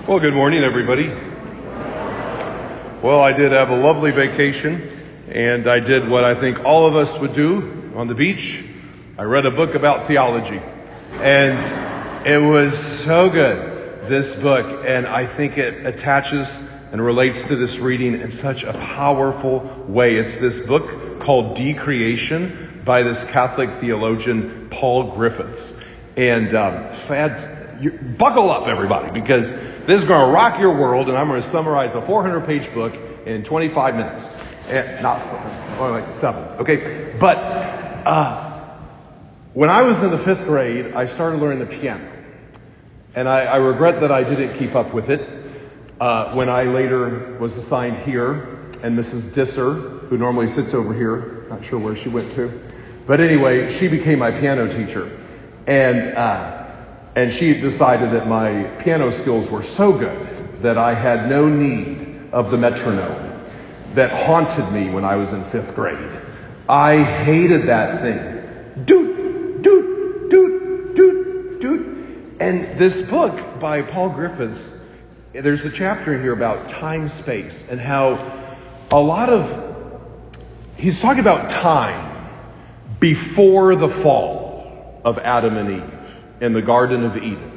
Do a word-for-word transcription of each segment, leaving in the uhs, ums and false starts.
Well, good morning, everybody. Well, I did have a lovely vacation, and I did what I think all of us would do on the beach. I read a book about theology, and it was so good, this book, and I think it attaches and relates to this reading in such a powerful way. It's this book called Decreation by this Catholic theologian, Paul Griffiths. And um, fads, you, buckle up, everybody, because this is going to rock your world, and I'm going to summarize a four hundred page book in twenty-five minutes. Eh, not more like seven, okay? But uh, when I was in the fifth grade, I started learning the piano. And I, I regret that I didn't keep up with it. Uh, when I later was assigned here, and Missus Disser, who normally sits over here, not sure where she went to. But anyway, she became my piano teacher. And uh, and she decided that my piano skills were so good that I had no need of the metronome that haunted me when I was in fifth grade. I hated that thing. Doot, doot, doot, doot, doot. And this book by Paul Griffiths, there's a chapter in here about time, space, and how a lot of, he's talking about time before the fall of Adam and Eve in the Garden of Eden.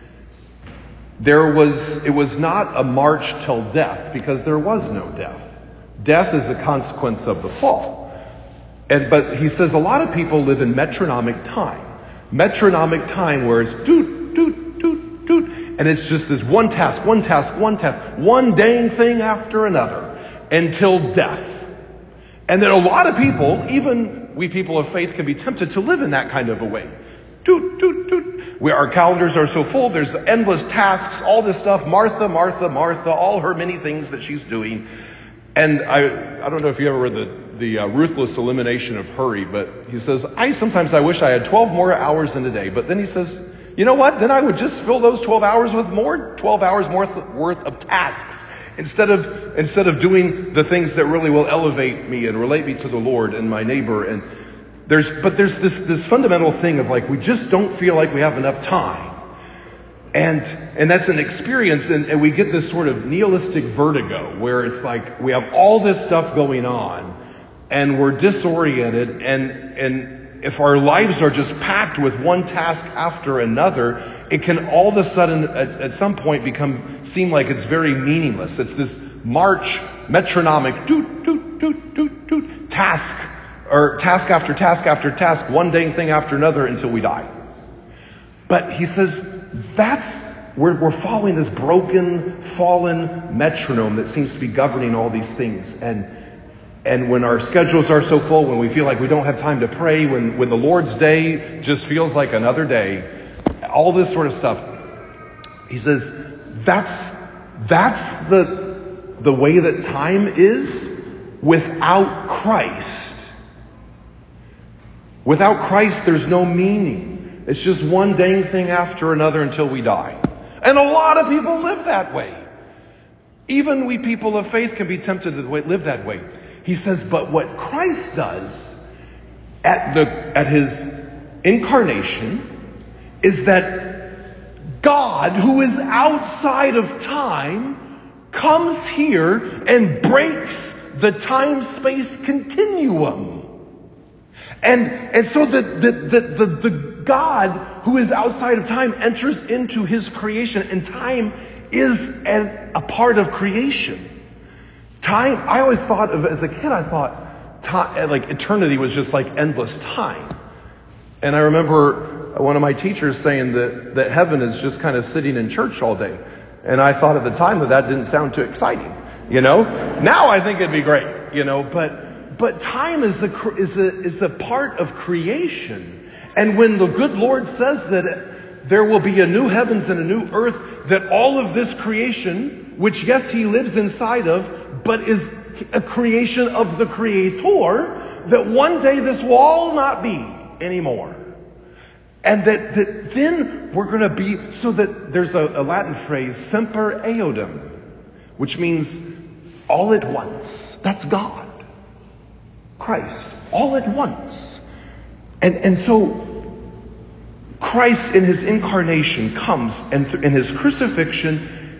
There was, it was not a march till death, because there was no death. Death is a consequence of the fall. And, but he says a lot of people live in metronomic time. Metronomic time where it's doot, doot, doot, doot. And it's just this one task, one task, one task, one dang thing after another until death. And then a lot of people, even we people of faith, can be tempted to live in that kind of a way. Doot, doot, doot. Where our calendars are so full, there's endless tasks, all this stuff. Martha, Martha, Martha, all her many things that she's doing. And I I don't know if you ever read the, the uh, Ruthless Elimination of Hurry, but he says, I sometimes I wish I had twelve more hours in a day. But then he says, you know what? Then I would just fill those twelve hours with more twelve hours more th- worth of tasks instead of instead of doing the things that really will elevate me and relate me to the Lord and my neighbor. And there's but there's this this fundamental thing of like we just don't feel like we have enough time. And and that's an experience, and, and we get this sort of nihilistic vertigo where it's like we have all this stuff going on and we're disoriented, and and if our lives are just packed with one task after another, it can all of a sudden at, at some point become seem like it's very meaningless. It's this march, metronomic, doot, doot, doot, doot, doot, task, or task after task after task, one dang thing after another until we die. But he says that's, we're, we're following this broken, fallen metronome that seems to be governing all these things. And and when our schedules are so full, when we feel like we don't have time to pray, when, when the Lord's day just feels like another day, all this sort of stuff. He says that's that's the the way that time is without Christ. Without Christ, there's no meaning. It's just one dang thing after another until we die. And a lot of people live that way. Even we people of faith can be tempted to live that way. He says, but what Christ does at the at his incarnation is that God, who is outside of time, comes here and breaks the time-space continuum. And and so the the the the, the God who is outside of time enters into his creation, and time is an, a part of creation. Time, I always thought of, as a kid, I thought time, like eternity was just like endless time. And I remember one of my teachers saying that, that heaven is just kind of sitting in church all day. And I thought at the time that that didn't sound too exciting, you know? Now I think it'd be great, you know, but but time is a, is a, is a part of creation. And when the good Lord says that there will be a new heavens and a new earth, that all of this creation, which yes, he lives inside of, but is a creation of the Creator, that one day this will all not be anymore. And that, that then we're going to be, so that there's a, a Latin phrase, semper eodem, which means all at once. That's God. Christ. All at once. And, and so Christ in his incarnation comes, and th- in his crucifixion,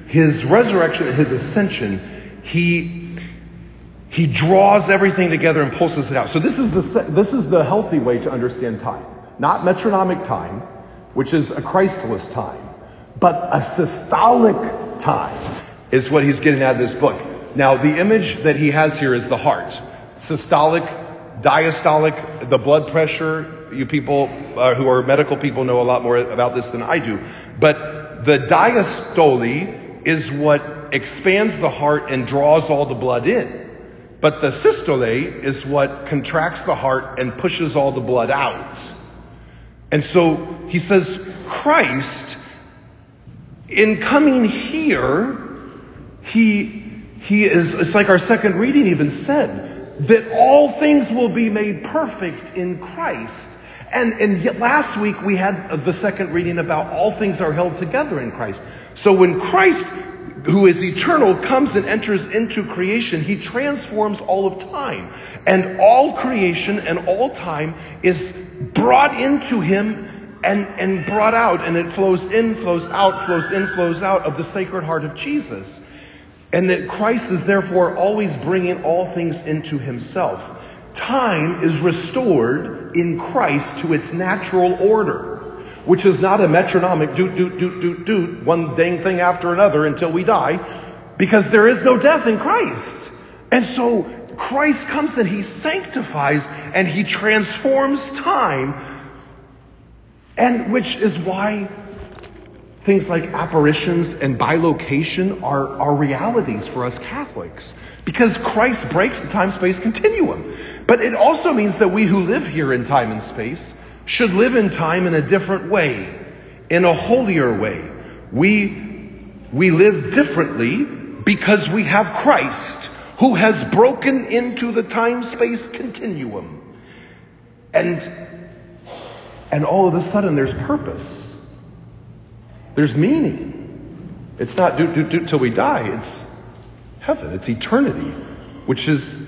his resurrection, his ascension, he, he draws everything together and pulses it out. So this is the, this is the healthy way to understand time. Not metronomic time, which is a Christless time, but a systolic time is what he's getting out of this book. Now, the image that he has here is the heart. Systolic, diastolic, the blood pressure. You people uh, who are medical people know a lot more about this than I do. But the diastole is what expands the heart and draws all the blood in. But the systole is what contracts the heart and pushes all the blood out. And so he says, Christ, in coming here, he he is, it's like our second reading even said, that all things will be made perfect in Christ. And, and yet last week we had the second reading about all things are held together in Christ. So when Christ, who is eternal, comes and enters into creation, he transforms all of time. And all creation and all time is brought into him and, and brought out. And it flows in, flows out, flows in, flows out of the Sacred Heart of Jesus. And that Christ is therefore always bringing all things into himself. Time is restored in Christ to its natural order, which is not a metronomic doot, doot, doot, doot, doot, one dang thing after another until we die, because there is no death in Christ. And so Christ comes and he sanctifies and he transforms time, and which is why things like apparitions and bilocation are, are realities for us Catholics. Because Christ breaks the time-space continuum. But it also means that we who live here in time and space should live in time in a different way, in a holier way. We, we live differently because we have Christ, who has broken into the time-space continuum. And, and all of a sudden there's purpose. There's meaning. It's not do, do, do till we die. It's heaven. It's eternity, which is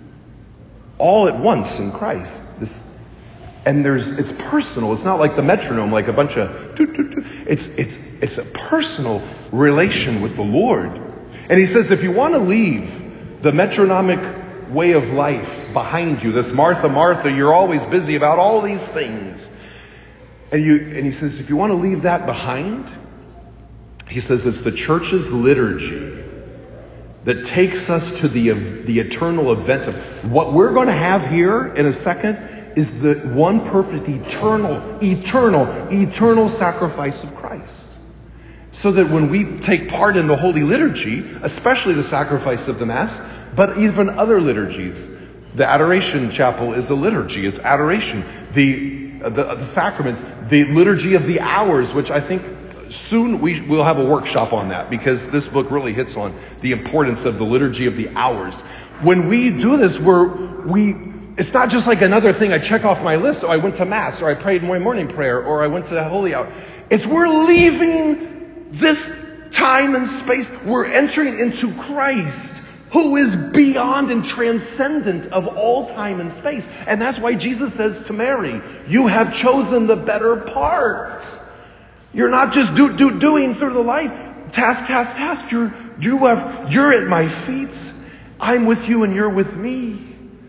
all at once in Christ. This, and there's, it's personal. It's not like the metronome, like a bunch of do, do, do. It's, it's, it's a personal relation with the Lord. And he says, if you want to leave the metronomic way of life behind you, this Martha, Martha, you're always busy about all these things. And you, and he says, if you want to leave that behind, he says it's the church's liturgy that takes us to the, the eternal event of what we're going to have here in a second is the one perfect, eternal, eternal, eternal sacrifice of Christ. So that when we take part in the Holy Liturgy, especially the sacrifice of the Mass, but even other liturgies, the Adoration Chapel is a liturgy. It's adoration. The The, the sacraments, the liturgy of the hours, which I think soon we will have a workshop on that, because this book really hits on the importance of the liturgy of the hours. When we do this, we're, we, it's not just like another thing I check off my list, or I went to Mass, or I prayed my morning prayer, or I went to the Holy Hour. It's we're leaving this time and space. We're entering into Christ, who is beyond and transcendent of all time and space. And that's why Jesus says to Mary, you have chosen the better part. You're not just do, do, doing through the life, task, task, task. You're, you have, you're at my feet. I'm with you and you're with me.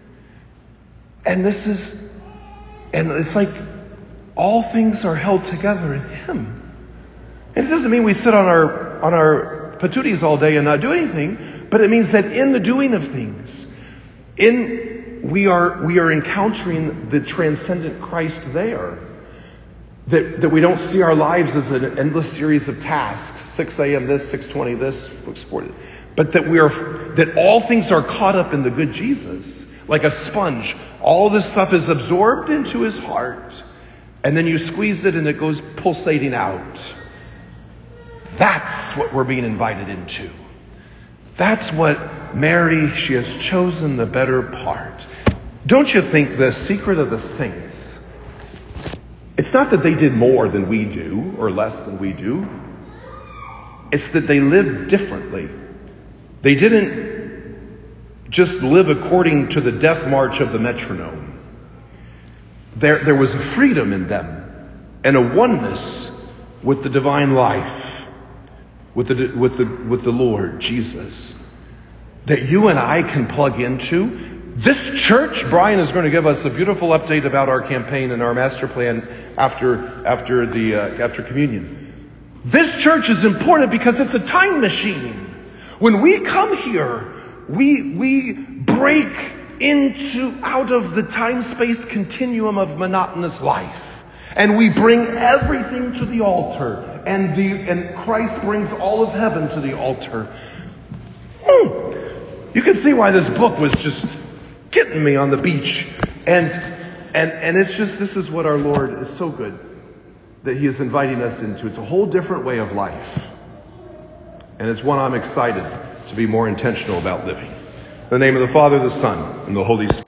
And this is, and it's like all things are held together in him. And it doesn't mean we sit on our, on our patooties all day and not do anything. But it means that in the doing of things, in we are we are encountering the transcendent Christ there. That that we don't see our lives as an endless series of tasks, six a.m. this, six twenty this, but that we are that all things are caught up in the good Jesus, like a sponge. All this stuff is absorbed into his heart, and then you squeeze it and it goes pulsating out. That's what we're being invited into. That's what Mary, she has chosen the better part. Don't you think the secret of the saints, it's not that they did more than we do or less than we do. It's that they lived differently. They didn't just live according to the death march of the metronome. There, there was a freedom in them and a oneness with the divine life. with the, with the, with the Lord Jesus that you and I can plug into. This church, Brian is going to give us a beautiful update about our campaign and our master plan after, after the, uh, after communion. This church is important because it's a time machine. When we come here, we, we break into, out of the time-space continuum of monotonous life. And we bring everything to the altar. And the, and Christ brings all of heaven to the altar. Mm. You can see why this book was just getting me on the beach. And, and, and it's just, this is what our Lord is so good that He is inviting us into. It's a whole different way of life. And it's one I'm excited to be more intentional about living. In the name of the Father, the Son, and the Holy Spirit.